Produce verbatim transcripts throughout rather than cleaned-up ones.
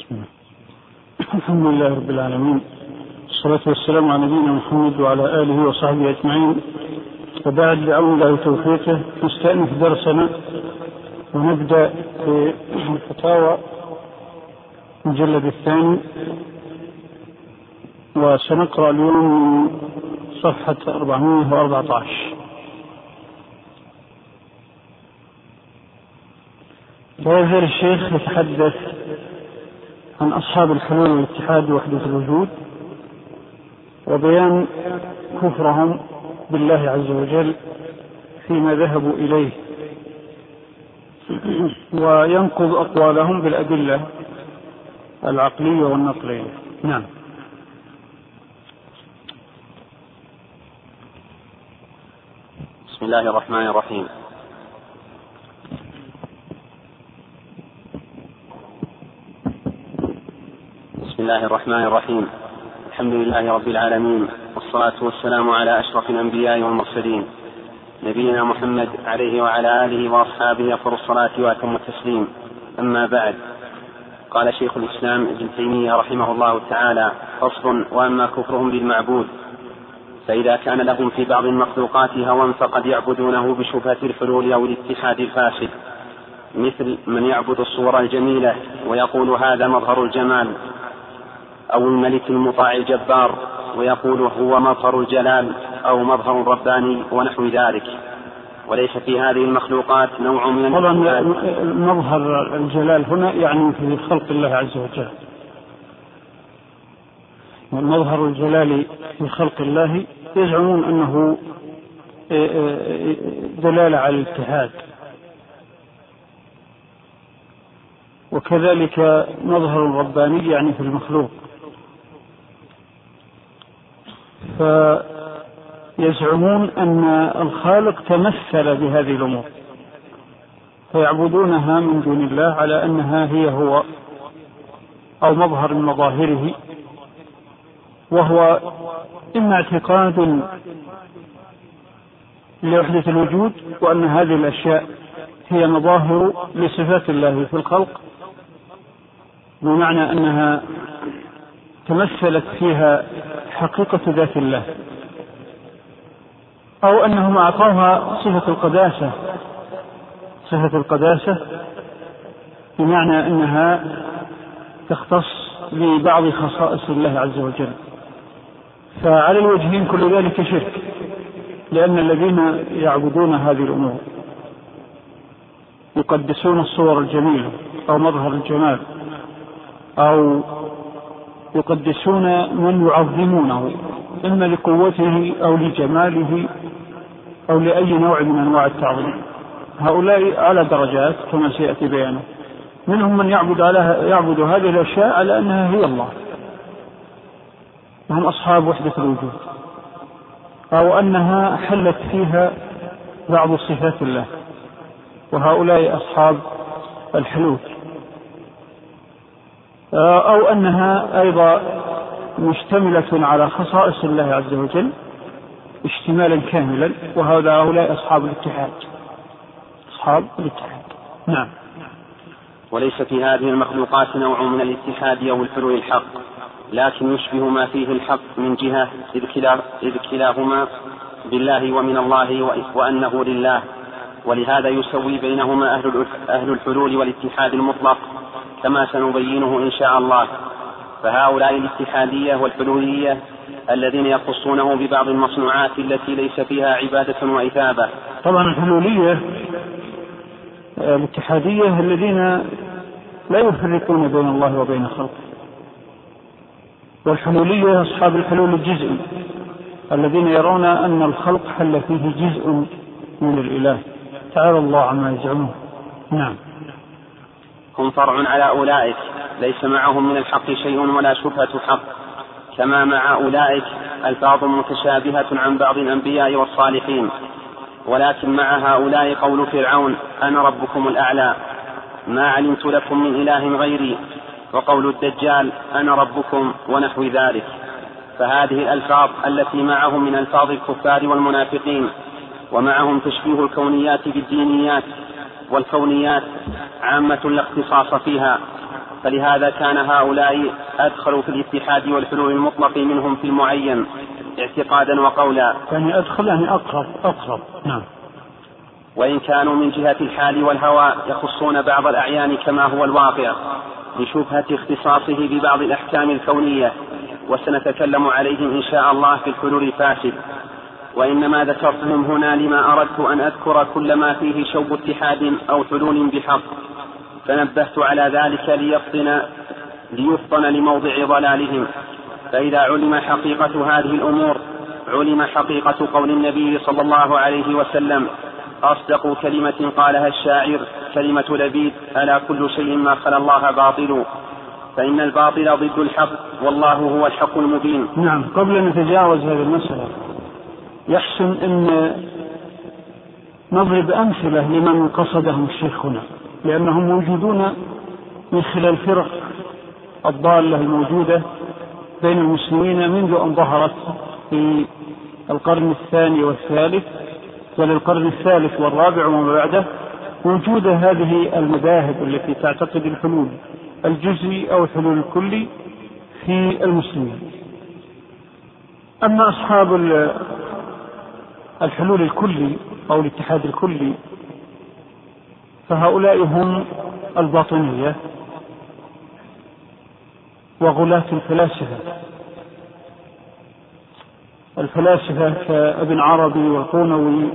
الحمد لله رب العالمين، والصلاة والسلام على نبينا محمد وعلى آله وصحبه أجمعين. وبعد، بعون الله وتوفيقه نستأنف درسنا ونبدأ بالفتاوى المجلد الثاني، وسنقرأ اليوم صفحة أربعمائة وأربعة عشر. وهذا الشيخ يتحدث عن أصحاب الحلول والاتحاد ووحدة الوجود، وبيان كفرهم بالله عز وجل فيما ذهبوا إليه، وينقض أقوالهم بالأدلة العقلية والنقلية. نعم. بسم الله الرحمن الرحيم. بسم الله الرحمن الرحيم. الحمد لله رب العالمين، والصلاة والسلام على أشرف الأنبياء والمرسلين، نبينا محمد عليه وعلى آله وأصحابه أفضل الصلاة وأتم التسليم. أما بعد، قال شيخ الإسلام ابن تيمية رحمه الله تعالى: فصل: وأما كفرهم بالمعبود، فإذا كان لهم في بعض المخلوقات هوى فقد يعبدونه بشبهة الحلول أو الاتحاد الفاسد، مثل من يعبد الصور الجميلة ويقول هذا مظهر الجمال، أو الملك المطاع الجبار ويقول هو مظهر الجلال أو مظهر رباني ونحو ذلك. وليس في هذه المخلوقات نوع من الاتحاد. مظهر الجلال هنا يعني في خلق الله عز وجل، مظهر الجلال في خلق الله يزعمون أنه دلالة على الاتحاد، وكذلك مظهر الرباني يعني في المخلوق، فيزعمون أن الخالق تمثل بهذه الأمور فيعبدونها من دون الله على أنها هي هو أو مظهر من مظاهره، وهو إما اعتقاد لوحدة الوجود وأن هذه الأشياء هي مظاهر لصفات الله في الخلق، بمعنى أنها تمثلت فيها حقيقة ذات الله، أو أنهم أعطوها صفة القداسة صفة القداسة بمعنى أنها تختص ببعض خصائص الله عز وجل. فعلى الوجهين كل ذلك شرك، لأن الذين يعبدون هذه الأمور يقدسون الصور الجميلة أو مظهر الجمال، أو يقدسون من يعظمونه إما لقوته أو لجماله أو لأي نوع من أنواع التعظيم. هؤلاء على درجات كما سيأتي بيانه. منهم من يعبد, على يعبد هذه الأشياء على أنها هي الله، وهم أصحاب وحدة الوجود، أو أنها حلت فيها بعض صفات الله، وهؤلاء أصحاب الحلول، أو أنها أيضا مشتملة على خصائص الله عز وجل اشتمالا كاملا، وهذا هؤلاء أصحاب الاتحاد أصحاب الاتحاد. نعم. وليس في هذه المخلوقات نوع من الاتحاد أو الحلول الحق، لكن يشبه ما فيه الحق من جهة إذ كلاهما بالله ومن الله وأنه لله، ولهذا يسوي بينهما أهل الحلول والاتحاد المطلق كما سنبينه إن شاء الله. فهؤلاء الاتحادية والحلولية الذين يخصونه ببعض المصنوعات التي ليس فيها عبادة وإثابة. طبعا الحلولية الاتحادية الذين لا يفرقون بين الله وبين خلقه، والحلولية أصحاب الحلول الجزئي الذين يرون أن الخلق حل فيه جزء من الإله، تعالى الله عما يزعمون. نعم. هم فرع على أولئك، ليس معهم من الحق شيء ولا شبهة حق، كما مع أولئك ألفاظ متشابهة عن بعض الأنبياء والصالحين، ولكن مع هؤلاء قول فرعون أنا ربكم الأعلى ما علمت لكم من إله غيري، وقول الدجال أنا ربكم ونحو ذلك. فهذه الألفاظ التي معهم من ألفاظ الكفار والمنافقين، ومعهم تشبيه الكونيات بالدينيات، والكونيات عامة لا اختصاص فيها، فلهذا كان هؤلاء أدخلوا في الاتحاد والحلول المطلق منهم في المعين اعتقادا وقولا. يعني أدخل يعني أقرب أقرب. نعم. وإن كانوا من جهة الحال والهوى يخصون بعض الأعيان كما هو الواقع لشبهة اختصاصه ببعض الأحكام الكونية، وسنتكلم عليهم إن شاء الله في الحلول الفاسد. وإنما ذكرتهم هنا لما أردت أن أذكر كل ما فيه شوب اتحاد أو حلول بحق، فنبهت على ذلك ليفطن, ليفطن لموضع ضلالهم. فإذا علم حقيقة هذه الأمور علم حقيقة قول النبي صلى الله عليه وسلم: أصدق كلمة قالها الشاعر كلمة لبيد: ألا كل شيء ما خلا الله باطل. فإن الباطل ضد الحق والله هو الحق المبين. نعم. قبل أن نتجاوز هذه المسألة يحسن أن نضرب أمثلة لمن قصدهم الشيخ هنا، لأنهم موجودون من خلال الفرق الضالة الموجودة بين المسلمين منذ أن ظهرت في القرن الثاني والثالث وللقرن الثالث والرابع وما بعده، موجودة هذه المذاهب التي تعتقد الحلول الجزئي أو الحلول الكلي في المسلمين. أما أصحاب الحلول الكلي أو الاتحاد الكلي فهؤلاء هم الباطنية وغلاة الفلاسفة، الفلاسفة كابن عربي والقونوي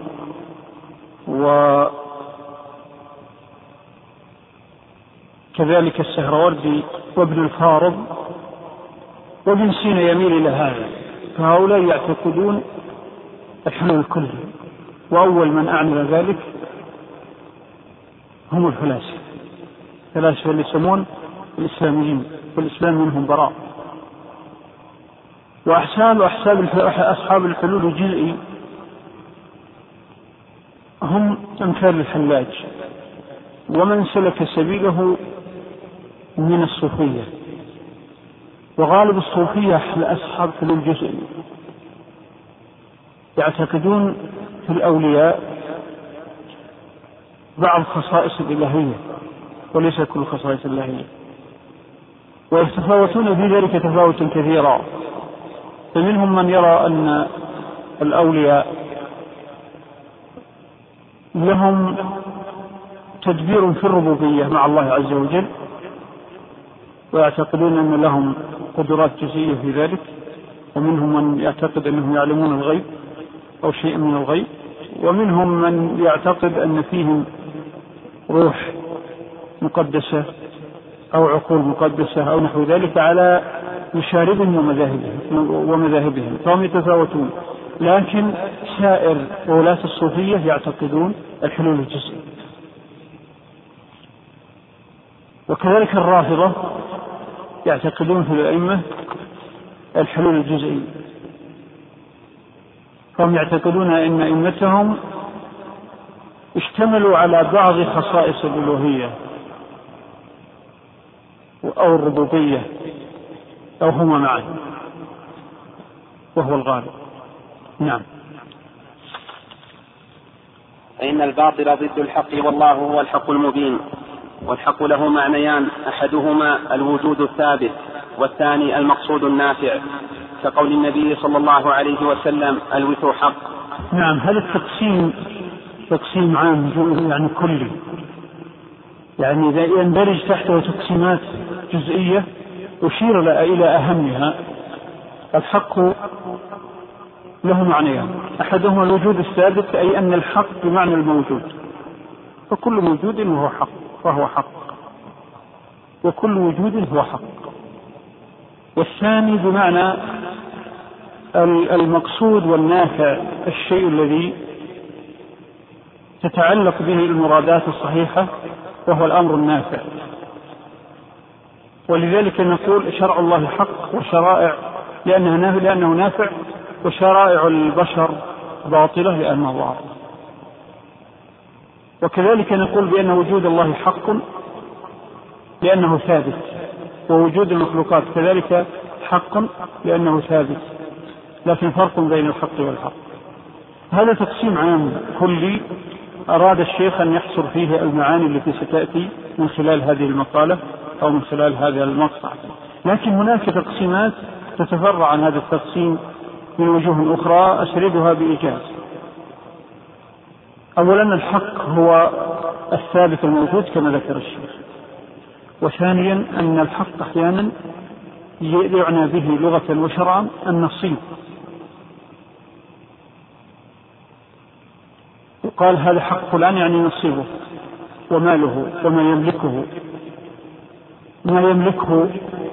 وكذلك السهروردي وابن الفارض وابن سينا يميل إلى هذا. فهؤلاء يعتقدون الحلول الكلي، وأول من أعمل ذلك هم الفلاسفة، الفلاسفة اللي يسمون الإسلاميين، والإسلام منهم براء. وأحساب أصحاب الحلول الجزئي هم أمثال الحلاج ومن سلك سبيله من الصوفية، وغالب الصوفية أصحاب حلول جزئي، يعتقدون في الأولياء بعض خصائص الإلهية وليس كل خصائص الإلهية، ويتفاوتون في ذلك تفاوتا كثيرا. فمنهم من يرى أن الأولياء لهم تدبير في الربوبية مع الله عز وجل، ويعتقدون أن لهم قدرات جزئية في ذلك، ومنهم من يعتقد أنهم يعلمون الغيب أو شيء من الغيب، ومنهم من يعتقد أن فيهم روح مقدسة أو عقول مقدسة أو نحو ذلك على مشاربهم ومذاهبهم ومذاهبهم فهم يتفاوتون. لكن سائر ولاة الصوفية يعتقدون الحلول الجزئية. وكذلك الرافضة يعتقدون في الأئمة الحلول الجزئية، فهم يعتقدون أن أئمتهم اشتملوا على بعض خصائص الألوهية أو الربوبية أو هما معا، وهو الغالب. نعم. فإن الباطل ضد الحق والله هو الحق المبين. والحق له معنيان: أحدهما الوجود الثابت، والثاني المقصود النافع، كقول النبي صلى الله عليه وسلم: الوتر حق. نعم. هذا التقسيم تقسيم عام يعني كلي، يعني إذا يندرج تحته تقسيمات جزئية أشير إلى أهمها. الحق له معنيان: أحدهما الوجود الثابت، أي أن الحق بمعنى الموجود، فكل موجود هو حق فهو حق، وكل وجود هو حق. والثاني بمعنى المقصود والنافع، الشيء الذي تتعلق به المرادات الصحيحة، وهو الأمر النافع. ولذلك نقول شرع الله حق، وشرائع لأنه نافع, لأنه نافع وشرائع البشر باطلة لأنه باطل. وكذلك نقول بأن وجود الله حق لأنه ثابت، ووجود المخلوقات كذلك حق لأنه ثابت، لكن فرق بين الحق والحق. هذا تقسيم عام كلي أراد الشيخ أن يحصر فيه المعاني التي ستأتي من خلال هذه المقالة، أو من خلال هذا المقطع. لكن هناك تقسيمات تتفرع عن هذا التقسيم من وجوه أخرى أسردها بإيجاز. أولا الحق هو الثابت الموجود كما ذكر الشيخ. وثانيا أن الحق أحيانا يعنى به لغة وشرعا النصيب. يقال هذا حق فلان يعني نصيبه وماله وما يملكه. ما يملكه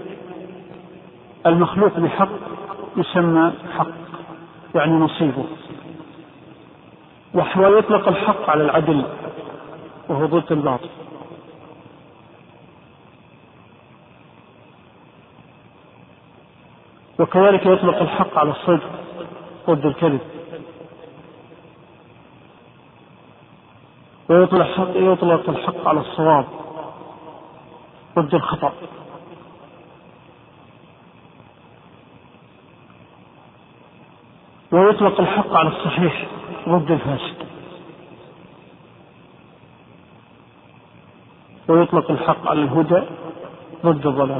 المخلوق بحق يسمى حق يعني نصيبه. ويطلق الحق على العدل وهو ضد الباطل. وكذلك يطلق الحق على الصدق ضد الكذب. ويطلق الحق على الصواب ضد الخطأ. ويطلق الحق على الصحيح ضد الفاسد. ويطلق الحق على الهدى ضد الضلال.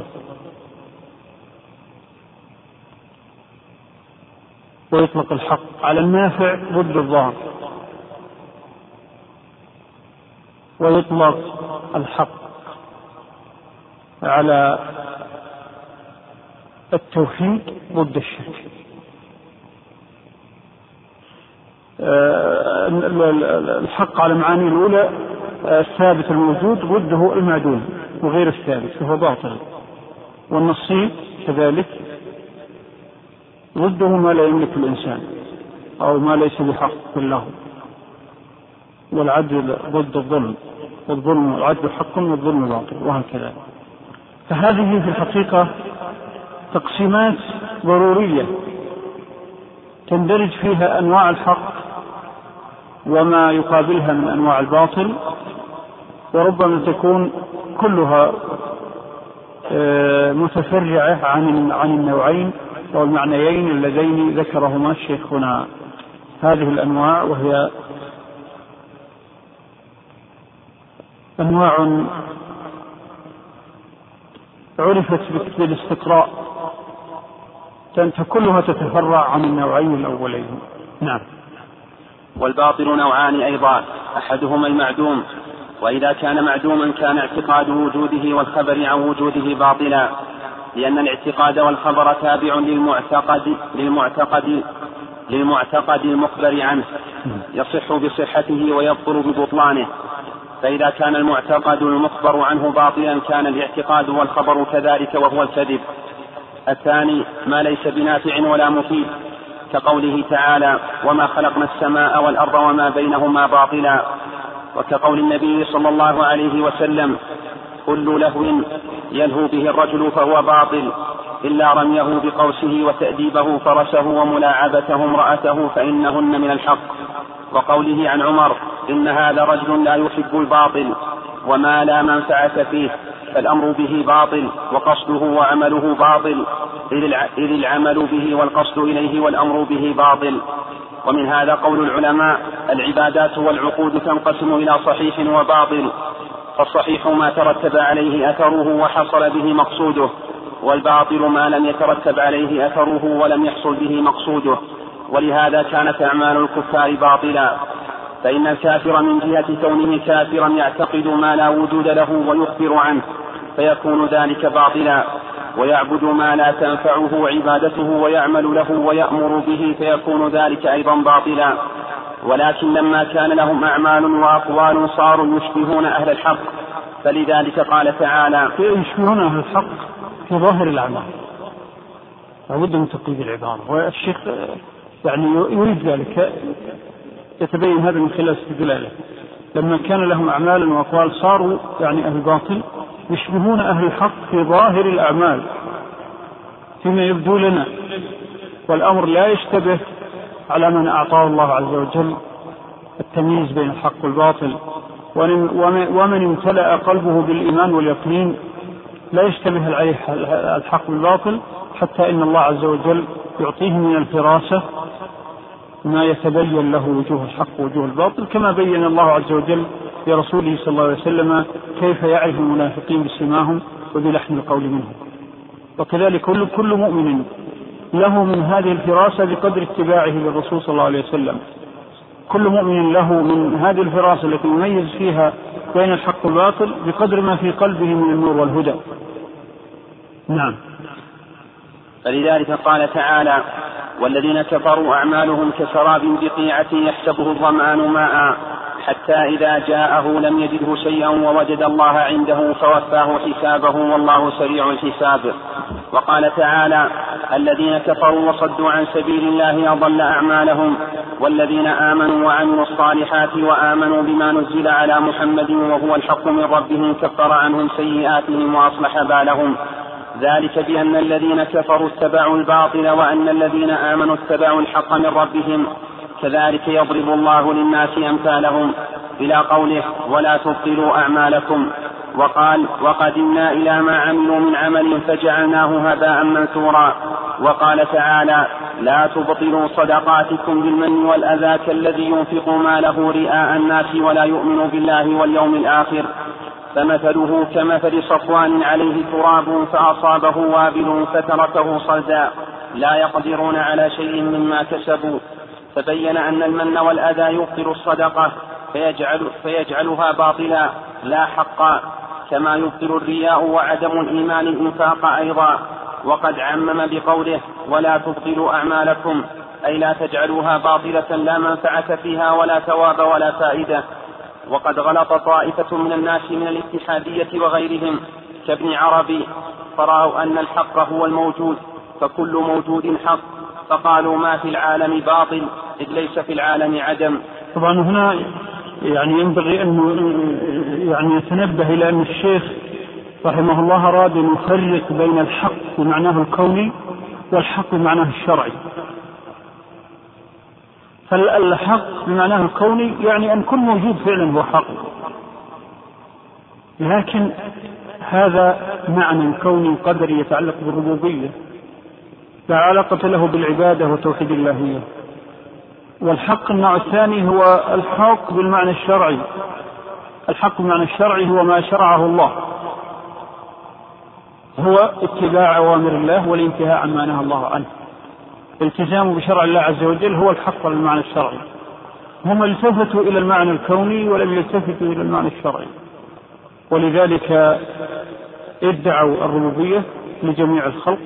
ويطلق الحق على النافع ضد الضار. ويطلق الحق على التوحيد ضد الشرك. الحق على معاني الأولى الثابت الموجود ضده المعدوم وغير الثابت فهو باطل. والنصيب كذلك ضده ما لا يملك الإنسان أو ما ليس بحق له. والعدل ضد الظلم والظلم العدل حق والظلم باطل وهكذا. فهذه في الحقيقة تقسيمات ضرورية تندرج فيها أنواع الحق وما يقابلها من أنواع الباطل. وربما تكون كلها متفرعة عن عن النوعين أو المعنيين اللذين ذكرهما الشيخ هنا. هذه الأنواع وهي أنواع عرفت بالاستقراء فكلها تتفرع عن النوعين الأولين. نعم. والباطل نوعان أيضا، أحدهما المعدوم، وإذا كان معدوما كان اعتقاد وجوده والخبر عن وجوده باطلا، لأن الاعتقاد والخبر تابع للمعتقد للمعتقد للمعتقد المخبر عنه، يصح بصحته ويبطل ببطلانه. فإذا كان المعتقد المخبر عنه باطلا كان الاعتقاد والخبر كذلك وهو الكذب. الثاني ما ليس بنافع ولا مفيد، كقوله تعالى وما خلقنا السماء والأرض وما بينهما باطلا، وكقول النبي صلى الله عليه وسلم كل لهو يلهو به الرجل فهو باطل إلا رميه بقوسه وتأديبه فرسه وملاعبته امرأته فإنهن من الحق. وقوله عن عمر إن هذا رجل لا يحب الباطل وما لا منفعة فيه فالأمر به باطل وقصده وعمله باطل، إذ العمل به والقصد إليه والأمر به باطل. ومن هذا قول العلماء العبادات والعقود تنقسم إلى صحيح وباطل، فالصحيح ما ترتب عليه أثره وحصل به مقصوده، والباطل ما لم يترتب عليه أثره ولم يحصل به مقصوده. ولهذا كانت أعمال الكفار باطلا، فإن الكافر من جهة كونه كافرا يعتقد ما لا وجود له ويخبر عنه فيكون ذلك باطلا، ويعبد ما لا تنفعه عبادته ويعمل له ويأمر به فيكون ذلك أيضا باطلا. ولكن لما كان لهم أعمال وأقوال صاروا يشبهون أهل الحق، فلذلك قال تعالى يشبهون أهل الحق في ظاهر الأعمال. لابد من تقييد العبارة، والشيخ يعني يريد ذلك، يتبين هذا من خلال استدلاله. لما كان لهم أعمال وأقوال صاروا يعني أهل الباطل يشبهون أهل الحق في ظاهر الأعمال فيما يبدو لنا، والأمر لا يشتبه على من أعطاه الله عز وجل التمييز بين الحق والباطل. ومن امتلأ قلبه بالإيمان واليقين لا يشتبه عليه الحق والباطل، حتى إن الله عز وجل يعطيه من الفراسة ما يتبين له وجوه الحق ووجوه الباطل، كما بين الله عز وجل لرسوله صلى الله عليه وسلم كيف يعرف المنافقين بسماهم وبلحن القول منه. وكذلك كل, كل مؤمن له من هذه الفراسة بقدر اتباعه للرسول صلى الله عليه وسلم. كل مؤمن له من هذه الفراسة التي يميز فيها بين الحق والباطل بقدر ما في قلبه من النور والهدى. نعم. فلذلك قال تعالى: والذين كفروا أعمالهم كسراب بقيعة يحسبه الظمآن ماء حتى إذا جاءه لم يجده شيئا ووجد الله عنده فوفاه حسابه والله سريع الحساب. وقال تعالى: الذين كفروا وصدوا عن سبيل الله أضل أعمالهم والذين آمنوا وعملوا الصالحات وآمنوا بما نزل على محمد وهو الحق من ربهم كفر عنهم سيئاتهم وأصلح بالهم ذلك بأن الذين كفروا اتبعوا الباطل وأن الذين آمنوا اتبعوا الحق من ربهم كذلك يضرب الله للناس أمثالهم إلى قوله: ولا تبطلوا أعمالكم. وقال: وقدمنا إلى ما عملوا من عمل فجعلناه هباء منثورا. وقال تعالى: لا تبطلوا صدقاتكم بالمن والأذى كالذي ينفق ماله رئاء الناس ولا يؤمن بالله واليوم الآخر فمثله كمثل صفوان عليه تراب فأصابه وابل فتركه صلدا لا يقدرون على شيء مما كسبوا. فبين أن المن والأذى يبطل الصدقة فيجعل فيجعلها باطلا لا حقا، كما يبطل الرياء وعدم الإيمان الإنفاق أيضا. وقد عمم بقوله: ولا تبطلوا أعمالكم، أي لا تجعلوها باطلة لا منفعة فيها ولا ثواب ولا فائدة. وقد غلط طائفة من الناس من الاتحادية وغيرهم كابن عربي فرأوا أن الحق هو الموجود فكل موجود حق، فقالوا ما في العالم باطل إذ ليس في العالم عدم. طبعا هنا يعني ينبغي أن يعني يتنبه إلى أن الشيخ رحمه الله أراد أن يفرق بين الحق بمعناه الكوني والحق بمعناه الشرعي. فالحق بمعناه الكوني يعني أن كل موجود فعلا هو حق، لكن هذا معنى كوني قدري يتعلق بالربوبية لا علاقة له بالعبادة وتوحيد اللهية. والحق النوع الثاني هو الحق بالمعنى الشرعي. الحق بالمعنى الشرعي هو ما شرعه الله، هو اتباع أوامر الله والانتهاء عما نهى الله عنه. الالتزام بشرع الله عز وجل هو الحق بالمعنى الشرعي. هم التفتوا إلى المعنى الكوني ولم يلتفتوا إلى المعنى الشرعي، ولذلك ادعوا الربوبية لجميع الخلق،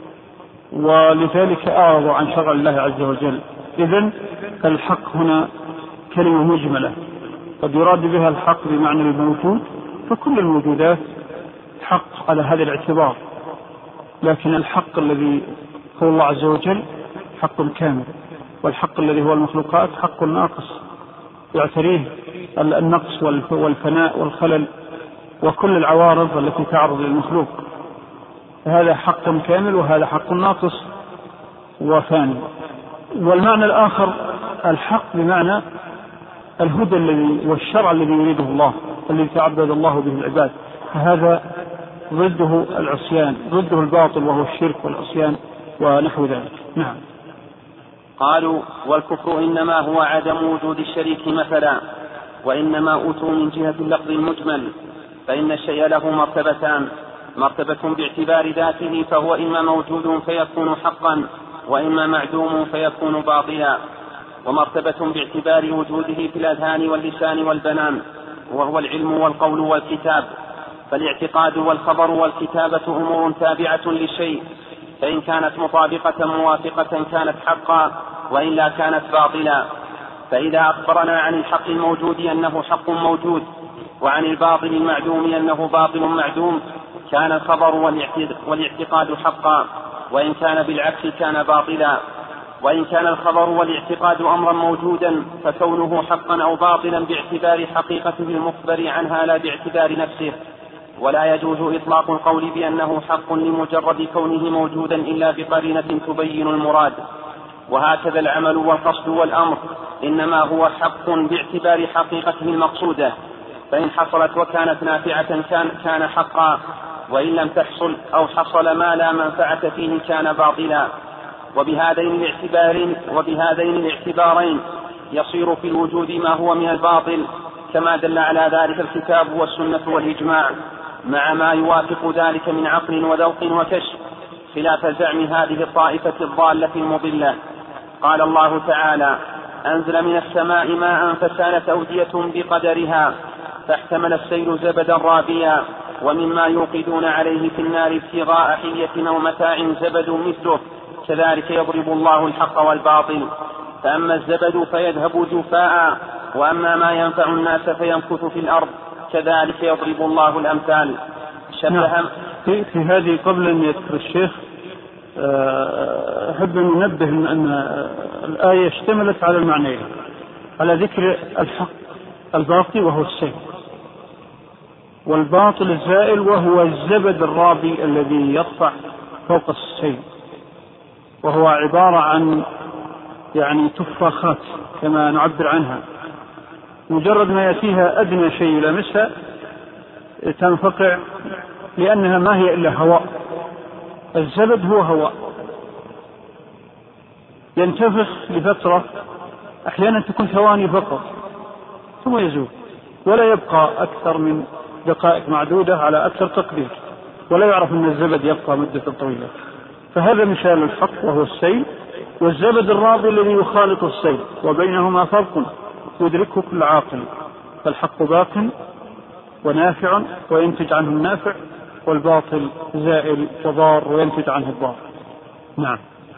ولذلك أعرضوا عن شرع الله عز وجل. إذن الحق هنا كلمة مجملة قد يراد بها الحق بمعنى الموجود، فكل الموجودات حق على هذا الاعتبار، لكن الحق الذي هو الله عز وجل حق كامل، والحق الذي هو المخلوقات حق ناقص يعتريه النقص والفناء والخلل وكل العوارض التي تعرض للمخلوق. هذا حق كامل وهذا حق ناقص وفاني. والمعنى الآخر الحق بمعنى الهدى الذي والشرع الذي يريده الله الذي تعبد الله به العباد، فهذا ضده العصيان، ضده الباطل وهو الشرك والعصيان ونحو ذلك. نعم. قالوا: والكفر إنما هو عدم وجود الشريك مثلا، وإنما أوتوا من جهة اللفظ المجمل، فإن الشيء له مرتبتان: مرتبة باعتبار ذاته فهو إما موجود فيكون حقا وإما معدوم فيكون باطلا، ومرتبة باعتبار وجوده في الأذهان واللسان والبنان وهو العلم والقول والكتاب. فالاعتقاد والخبر والكتابة أمور تابعة للشيء، فإن كانت مطابقة موافقة كانت حقا وإلا كانت باطلا. فإذا أخبرنا عن الحق الموجود أنه حق موجود وعن الباطل المعدوم أنه باطل معدوم كان الخبر والاعتقاد حقا، وإن كان بالعكس كان باطلا. وإن كان الخبر والاعتقاد أمرا موجودا فكونه حقا أو باطلا باعتبار حقيقته المخبر عنها لا باعتبار نفسه. ولا يجوز إطلاق القول بأنه حق لمجرد كونه موجودا إلا بقرينة تبين المراد. وهكذا العمل والقصد والأمر إنما هو حق باعتبار حقيقته المقصودة، فإن حصلت وكانت نافعة كان, كان حقا، وإن لم تحصل أو حصل ما لا منفعة فيه كان باطلا. وبهذين الاعتبارين, وبهذين الاعتبارين يصير في الوجود ما هو من الباطل كما دل على ذلك الكتاب والسنة والإجماع. مع ما يوافق ذلك من عقل وذوق وكشف، خلاف زعم هذه الطائفة الضالة المضلة. قال الله تعالى: أنزل من السماء ماء فسالت أودية بقدرها فاحتمل السيل زبدا رابيا ومما يوقدون عليه في النار ابتغاء حلية أو متاع زبد مثله كذلك يضرب الله الحق والباطل، فأما الزبد فيذهب جفاء وأما ما ينفع الناس فيمكث في الأرض كذلك يضرب الله الأمثال. نعم. في, في هذه قبل أن يذكر الشيخ أحب أن ننبه أن الآية اشتملت على المعنيين، على ذكر الحق الباقي وهو السيل، والباطل الزائل وهو الزبد الرابي الذي يرفع فوق السيل، وهو عبارة عن يعني تفاخات كما نعبر عنها، مجرد ما يأتيها أدنى شيء لمسها تنفقع لأنها ما هي إلا هواء. الزبد هو هواء ينتفخ لفترة، أحيانا تكون ثواني فقط ثم يزول ولا يبقى أكثر من دقائق معدودة على أكثر تقدير، ولا يعرف أن الزبد يبقى مدة طويلة. فهذا مثال الحق وهو السيل، والزبد الرابي الذي يخالط السيل وبينهما فرق يدركه كل عاقل، فالحق باق ونافع وينتج عنه النافع، والباطل زائل وضار وينتج عنه الضار. نعم.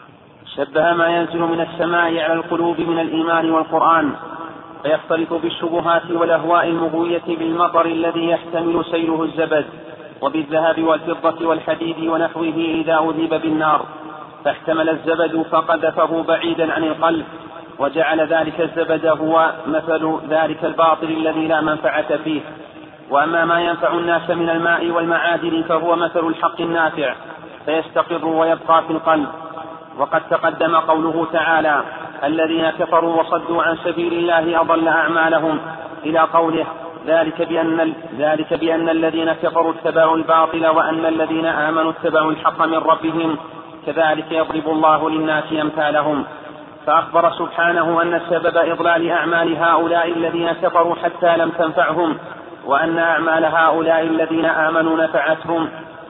شبه ما ينزل من السماء على القلوب من الإيمان والقرآن، فيختلط بالشبهات والأهواء المغوية بالمطر الذي يحتمل سيله الزبد، وبالذهب والفضة والحديد ونحوه إذا أذيب بالنار، فاحتمل الزبد فقذفه بعيدا عن القلب، وجعل ذلك الزبد هو مثل ذلك الباطل الذي لا منفعة فيه. وأما ما ينفع الناس من الماء والمعادن فهو مثل الحق النافع فيستقر ويبقى في القلب. وقد تقدم قوله تعالى: الذين كفروا وصدوا عن سبيل الله أضل أعمالهم، إلى قوله: ذلك بأن, ذلك بأن الذين كفروا اتبعوا الباطل وأن الذين آمنوا اتبعوا الحق من ربهم كذلك يضرب الله للناس أمثالهم. فأخبر سبحانه أن سبب إضلال أعمال هؤلاء الذين كفروا حتى لم تنفعهم، وأن أعمال هؤلاء الذين آمنوا نفعتهم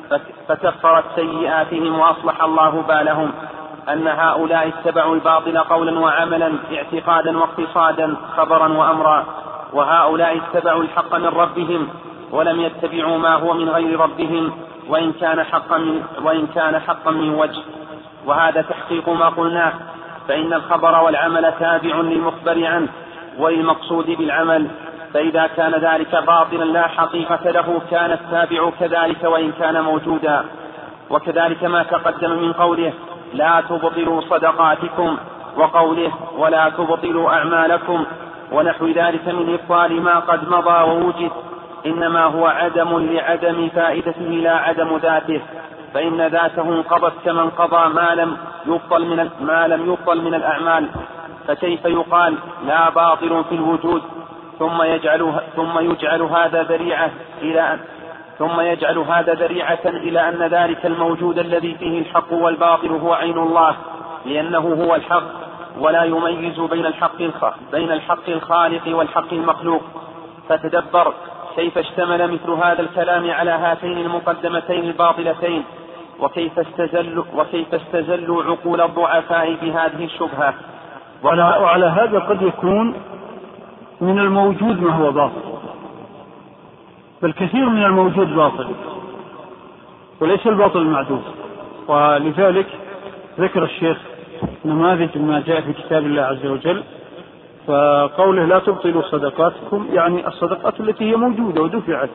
فكفرت سيئاتهم وأصلح الله بالهم، أن هؤلاء اتبعوا الباطل قولا وعملا، اعتقادا واقتصادا، خبرا وأمرا، وهؤلاء اتبعوا الحق من ربهم ولم يتبعوا ما هو من غير ربهم وإن كان حقا من, وإن كان حقا من وجه. وهذا تحقيق ما قلناه، فإن الخبر والعمل تابع للمخبر عنه وللمقصود بالعمل، فإذا كان ذلك باطلا لا حقيقة له كان التابع كذلك وإن كان موجودا. وكذلك ما تقدم من قوله: لا تبطلوا صدقاتكم، وقوله: ولا تبطلوا أعمالكم، ونحو ذلك من إبطال ما قد مضى ووجد، إنما هو عدم لعدم فائدته لا عدم ذاته، فإن ذاته انقضت كما انقضى ما لم يبطل من, ما لم يبطل من الأعمال. فكيف يقال لا باطل في الوجود ثم يجعل, ثم يجعل هذا ذريعة إلى ثم يجعل هذا ذريعة إلى أن ذلك الموجود الذي فيه الحق والباطل هو عين الله، لأنه هو الحق، ولا يميز بين الحق بين الحق الخالق والحق المخلوق. فتدبر كيف اشتمل مثل هذا الكلام على هاتين المقدمتين الباطلتين، وكيف استزلوا وكيف استزلوا عقول الضعفاء بهذه الشبهة. وعلى, وعلى هذا قد يكون من الموجود ما هو باطل، بل كثير من الموجود باطل وليس الباطل المعدوم. ولذلك ذكر الشيخ نماذج ما جاء في كتاب الله عز وجل، فقوله لا تبطلوا صدقاتكم يعني الصدقات التي هي موجودة ودفعت،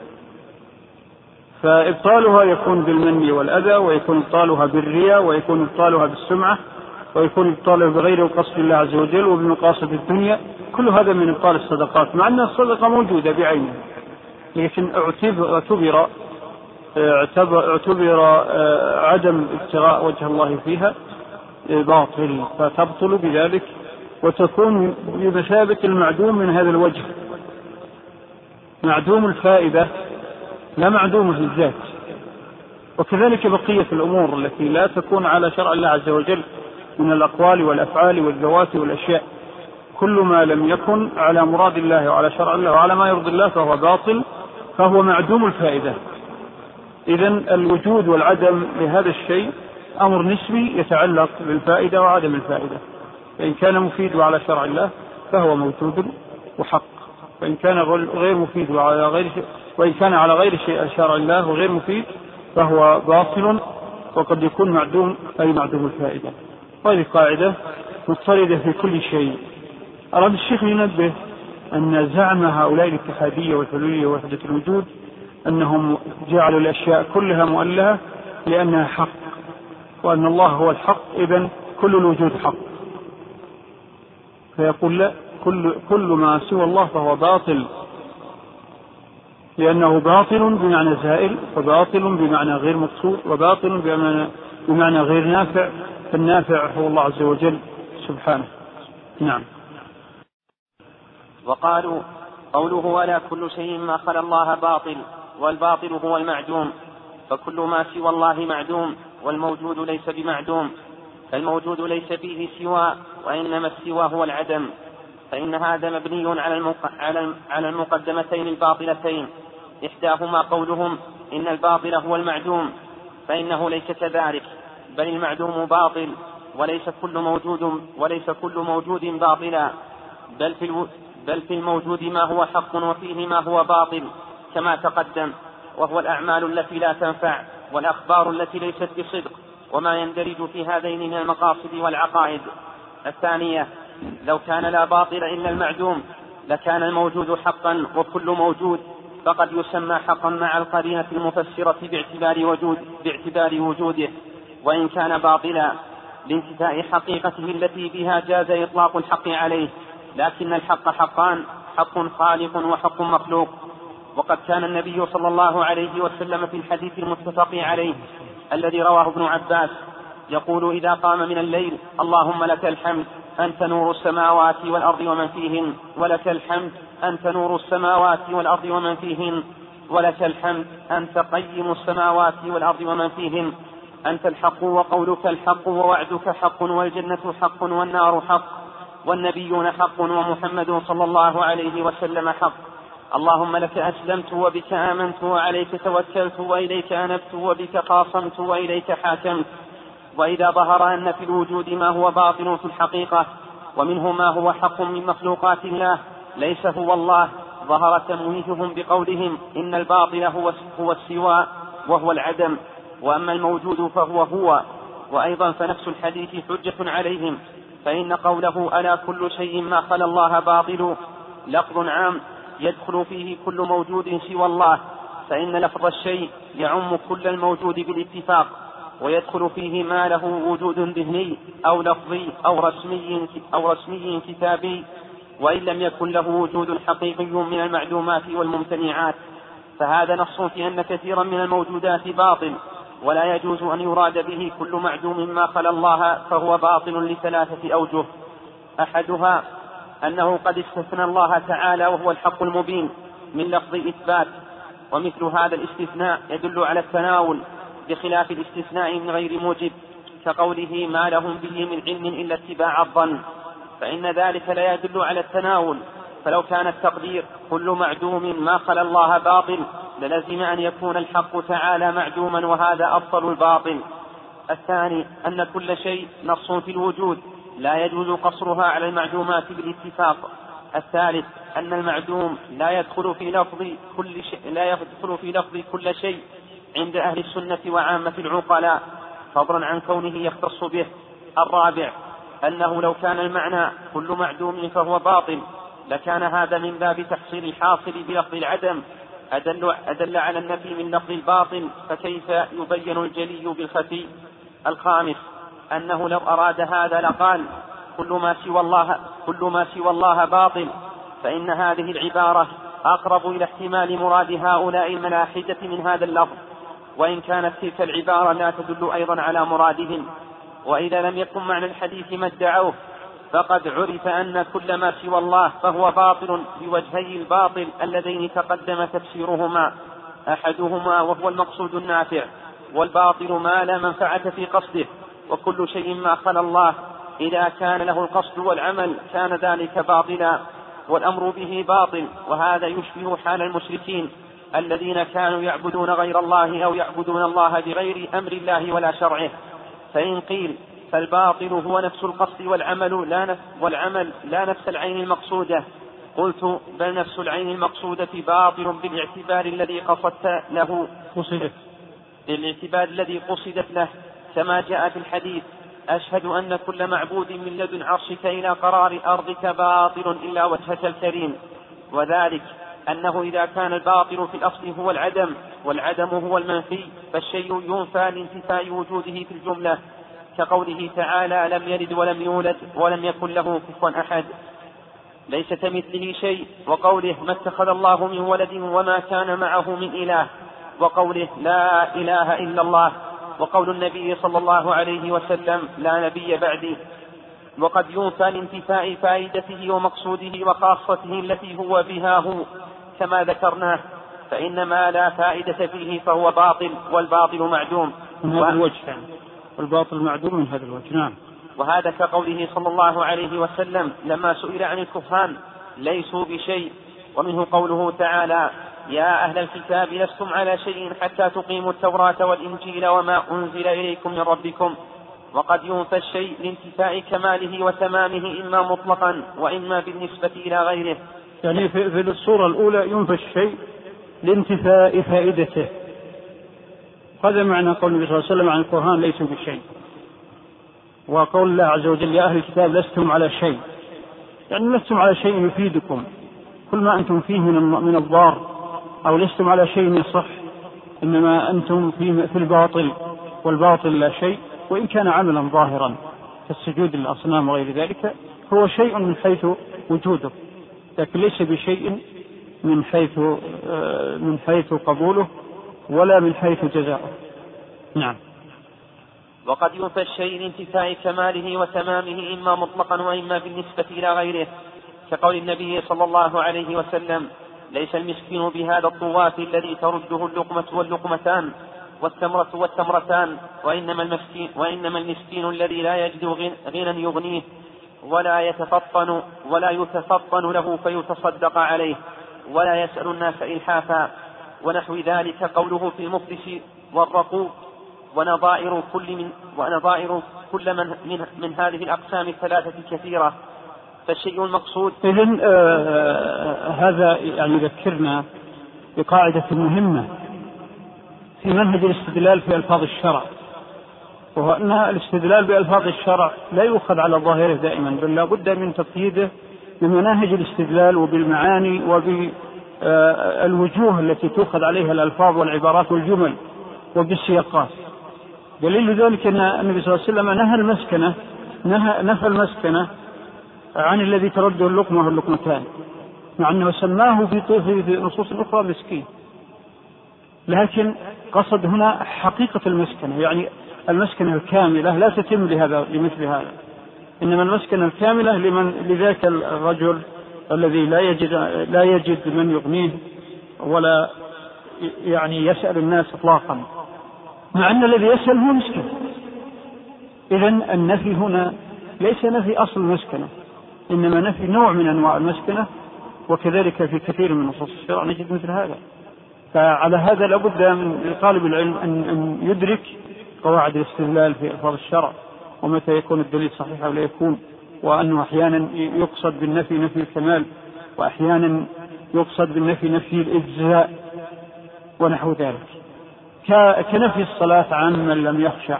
فإبطالها يكون بالمن والأذى، ويكون إبطالها بالرياء، ويكون إبطالها بالسمعة، ويكون إبطالها بغير قصد الله عز وجل وبمقاصد الدنيا. كل هذا من إبطال الصدقات، مع أن الصدقة موجودة بعينها، لكن اعتبر, اعتبر, اعتبر عدم ابتغاء وجه الله فيها باطل، فتبطل بذلك وتكون بمثابة المعدوم من هذا الوجه، معدوم الفائدة لا معدوم الذات. وكذلك بقية الأمور التي لا تكون على شرع الله عز وجل من الأقوال والأفعال والذوات والأشياء، كل ما لم يكن على مراد الله وعلى شرع الله وعلى ما يرضي الله فهو باطل، فهو معدوم الفائدة. إذن الوجود والعدم لهذا الشيء أمر نسبي يتعلق بالفائدة وعدم الفائدة، فإن كان مفيد وعلى شرع الله فهو موجود وحق، وإن كان غير مفيد وعلى غير شيء، وإن كان على غير شيء شرع الله وغير مفيد فهو باطل، وقد يكون معدوم أي معدوم الفائدة. وهذه قاعدة مضطردة في كل شيء. أراد الشيخ ينبه أن زعم هؤلاء الاتحادية والحلولية ووحدة الوجود أنهم جعلوا الأشياء كلها مؤلهة لأنها حق، وأن الله هو الحق، إذن كل الوجود حق. فيقول لا، كل, كل ما سوى الله فهو باطل، لأنه باطل بمعنى زائل، وباطل بمعنى غير مقصود، وباطل بمعنى, بمعنى غير نافع، فالنافع هو الله عز وجل سبحانه. نعم. وقالوا قوله ولا كل شيء ما خلا الله باطل، والباطل هو المعدوم، فكل ما سوى الله معدوم، والموجود ليس بمعدوم، فالموجود ليس فيه سوى، وإنما السوى هو العدم، فإن هذا مبني على المقدمتين الباطلتين، إحداهما قولهم إن الباطل هو المعدوم، فإنه ليس كذلك، بل المعدوم باطل، وليس كل موجود وليس كل موجود باطلا، بل في بل في الموجود ما هو حق وفيه ما هو باطل، كما تقدم، وهو الأعمال التي لا تنفع، والأخبار التي ليست بصدق، وما يندرج في هذين من المقاصد والعقائد. الثانية، لو كان لا باطل إلا المعدوم لكان الموجود حقا، وكل موجود فقد يسمى حقا مع القرينة المفسرة باعتبار, وجود باعتبار وجوده، وإن كان باطلا لانتفاء حقيقته التي بها جاز إطلاق الحق عليه، لكن الحق حقان، حق خالق وحق مخلوق. وقد كان النبي صلى الله عليه وسلم في الحديث المتفق عليه الذي رواه ابن عباس يقول إذا قام من الليل اللهم لك الحمد أنت نور السماوات والأرض ومن فيهن، ولك الحمد أنت نور السماوات والأرض ومن فيهن، ولك الحمد أنت قيم السماوات والأرض ومن فيهن، أنت الحق وقولك الحق ووعدك حق والجنة حق والنار حق والنبيون حق ومحمد صلى الله عليه وسلم حق. اللهم لك أسلمت وبك آمنت وعليك توكلت وإليك أنبت وبك خاصمت وإليك حاكمت. وإذا ظهر أن في الوجود ما هو باطل في الحقيقة ومنه ما هو حق من مخلوقات الله ليس هو الله، ظهر تمويههم بقولهم إن الباطل هو, هو السواء وهو العدم، وأما الموجود فهو هو. وأيضا فنفس الحديث حجة عليهم، فإن قوله ألا كل شيء ما خلا الله باطل لفظ عام يدخل فيه كل موجود سوى الله، فإن لفظ الشيء يعم كل الموجود بالاتفاق، ويدخل فيه ما له وجود ذهني أو لفظي أو رسمي, أو رسمي كتابي، وإن لم يكن له وجود حقيقي من المعلومات والممتنعات. فهذا نص في أن كثيرا من الموجودات باطل، ولا يجوز أن يراد به كل معدوم ما خلا الله، فهو باطل لثلاثة أوجه. أحدها أنه قد استثنى الله تعالى وهو الحق المبين من لفظ إثبات، ومثل هذا الاستثناء يدل على التناول بخلاف الاستثناء من غير موجب، كقوله ما لهم به من علم إلا اتباع الظن، فإن ذلك لا يدل على التناول. فلو كان التقدير كل معدوم ما خلا الله باطل للزم أن يكون الحق تعالى معدوما، وهذا أفضل الباطل. الثاني أن كل شيء نص في الوجود لا يجوز قصرها على المعدومات بالاتفاق. الثالث أن المعدوم لا يدخل في لفظ كل شيء لا يدخل في لفظ كل شيء عند أهل السنة وعامة العقلاء، فضلا عن كونه يختص به. الرابع أنه لو كان المعنى كل معدوم فهو باطل لكان هذا من باب تحصيل الحاصل بلفظ العدم أدل, أدل على النفي من لفظ الباطل، فكيف يبين الجلي بالخفي. الخامس أنه لو أراد هذا لقال كل ما سوى الله, كل ما سوى الله باطل، فإن هذه العبارة أقرب إلى احتمال مراد هؤلاء الملاحدة من هذا اللفظ، وإن كانت تلك العبارة لا تدل أيضا على مرادهم. وإذا لم يكن معنى الحديث ما ادعوه فقد عرف أن كل ما سوى الله فهو باطل بوجهي الباطل اللذين تقدم تفسيرهما، أحدهما وهو المقصود النافع، والباطل ما لا منفعة في قصده، وكل شيء ما خلا الله إذا كان له القصد والعمل كان ذلك باطلا والأمر به باطل. وهذا يشبه حال المشركين الذين كانوا يعبدون غير الله أو يعبدون الله بغير أمر الله ولا شرعه. فإن قيل فالباطل هو نفس القصد والعمل لا نفس, والعمل لا نفس العين المقصودة، قلت بل نفس العين المقصودة باطل بالاعتبار الذي قصدت له قصدت بالاعتبار الذي قصدت له، كما جاء في الحديث: أشهد أن كل معبود من لدن عرشك إلى قرار أرضك باطل إلا وجهك الكريم. وذلك أنه إذا كان الباطل في الأصل هو العدم والعدم هو المنفي، فالشيء ينفى لانتفاء وجوده في الجملة، كقوله تعالى: لم يلد ولم يولد ولم يكن له كفوا أحد، ليس كمثله شيء. وقوله: ما اتخذ الله من ولد وما كان معه من إله. وقوله: لا إله إلا الله. وقول النبي صلى الله عليه وسلم: لا نبي بعدي. وقد ينفى لانتفاء فائدته ومقصوده وخاصته التي هو بها هو، كما ذكرناه، فإنما لا فائدة فيه فهو باطل، والباطل معدوم من هذا الوجه يعني. والباطل معدوم من هذا الوجه. نعم. وهذا كقوله صلى الله عليه وسلم لما سئل عن الكهان: ليسوا بشيء. ومنه قوله تعالى: يا أهل الكتاب لستم على شيء حتى تقيموا التوراة والإنجيل وما أنزل إليكم من ربكم. وقد ينفى الشيء لانتفاء كماله وتمامه إما مطلقا وإما بالنسبة إلى غيره. يعني في, في الصورة الأولى ينفى الشيء لانتفاء فائدته. هذا معنى قول النبي صلى الله عليه وسلم عن القرآن: ليسوا بشيء. وقول الله عز وجل: يا أهل الكتاب لستم على شيء، يعني لستم على شيء يفيدكم، كل ما أنتم فيه من الضار، أو لستم على شيء يصح، إنما أنتم في الباطل، والباطل لا شيء، وإن كان عملا ظاهرا كالسجود للأصنام وغير ذلك، هو شيء من حيث وجوده، لكن ليس بشيء من حيث من حيث قبوله ولا من حيث جزاؤه. نعم. وقد ينفى الشيء لانتفاء كماله وتمامه إما مطلقا وإما بالنسبة إلى غيره، كقول النبي صلى الله عليه وسلم: ليس المسكين بهذا الطواف الذي ترده اللقمة واللقمتان والتمرة والتمرتان، وإنما المسكين, وإنما المسكين الذي لا يجد غنى يغنيه ولا يتفطن ولا يتفطن له فيتصدق عليه ولا يسأل الناس إلحافا. ونحو ذلك قوله في المفلس والرقوق. ونظائر كل من ونظائر كل من, من, من هذه الأقسام الثلاثة كثيرة. فالشيء المقصود إذن آه هذا يعني يذكرنا بقاعدة مهمة في منهج الاستدلال في ألفاظ الشرع، وهو أن الاستدلال بألفاظ الشرع لا يؤخذ على ظاهره دائما، بل لا بد من تقييده بمناهج الاستدلال وبالمعاني وبالوجوه التي تؤخذ عليها الألفاظ والعبارات والجمل وبالسياقات. دليل ذلك أن النبي صلى الله عليه وسلم نهى المسكنة نهى نفى المسكنة عن الذي ترده اللقمة واللقمتان، مع أنه سماه في في نصوص أخرى مسكين، لكن قصد هنا حقيقة المسكنة، يعني المسكنة الكاملة لا تتم لهذا لمثل هذا، إنما المسكنة الكاملة لمن لذاك الرجل الذي لا يجد لا يجد من يغنيه ولا يعني يسأل الناس إطلاقا، مع أن الذي يسأل هو مسكين. إذن النفي هنا ليس نفي أصل المسكنة، إنما نفي نوع من أنواع المسكنة، وكذلك في كثير من نصوص الشرع نجد مثل هذا. فعلى هذا لابد من طالب العلم أن يدرك قواعد الاستدلال في ألفاظ الشرع، ومتى يكون الدليل صحيح أو لا يكون، وأنه أحيانا يقصد بالنفي نفي الكمال، وأحيانا يقصد بالنفي نفي الإجزاء ونحو ذلك، كنفي الصلاة عن من لم يخشع.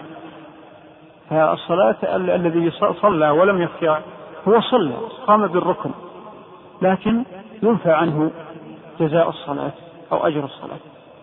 فالصلاة الذي صلى ولم يخشع هو صلى قام بالركن، لكن ينفى عنه جزاء الصلاة أو أجر الصلاة.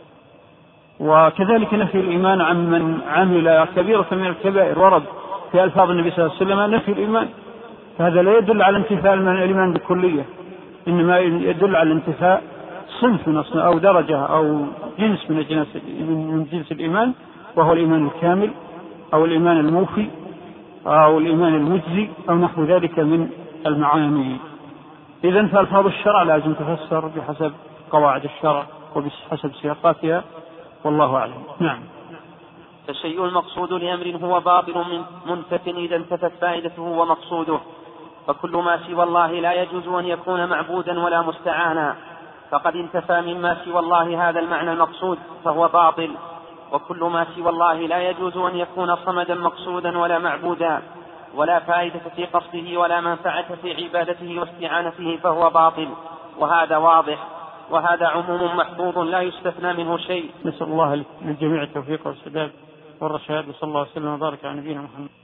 وكذلك نفي الإيمان عن من عمل كبيرة من الكبائر ورد في ألفاظ النبي صلى الله عليه وسلم نفي الإيمان، فهذا لا يدل على انتفاء الإيمان بالكلية، إنما يدل على انتفاء صنف أو درجة أو جنس من جنس من جنس الإيمان، وهو الإيمان الكامل أو الإيمان الموفي أو الإيمان المجزي أو نحو ذلك من المعاني. إذن فألفاظ الشرع لازم تفسر بحسب قواعد الشرع وبحسب سياقاتها، والله أعلم. نعم. فالشيء المقصود لأمر هو باطل من منتف إذا انتفت فائدته ومقصوده، فكل ما سوى الله لا يجوز أن يكون معبودا ولا مستعانا، فقد انتفى مما سوى الله هذا المعنى المقصود فهو باطل، وكل ما سوى الله لا يجوز أن يكون صمدا مقصودا ولا معبودا، ولا فائدة في قصده ولا منفعة في عبادته واستعانته، فهو باطل، وهذا واضح، وهذا عموم محفوظ لا يستثنى منه شيء. نسأل الله للجميع التوفيق والسداد والرشاد، وصلى الله وسلم وبارك على نبينا محمد.